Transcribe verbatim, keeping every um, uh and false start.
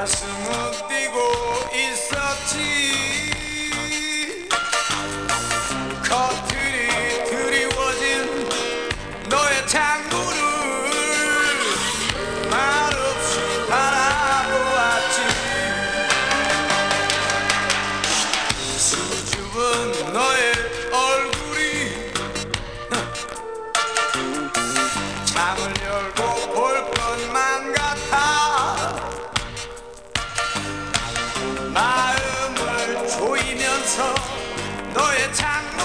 가슴은 뛰고 있었지. 커튼이 드리워진 너의 창문을 말없이 바라보았지. 수줍은 너의 얼굴이 창을 열고 볼 것만 같아. 마음을 조이면서 너의 창문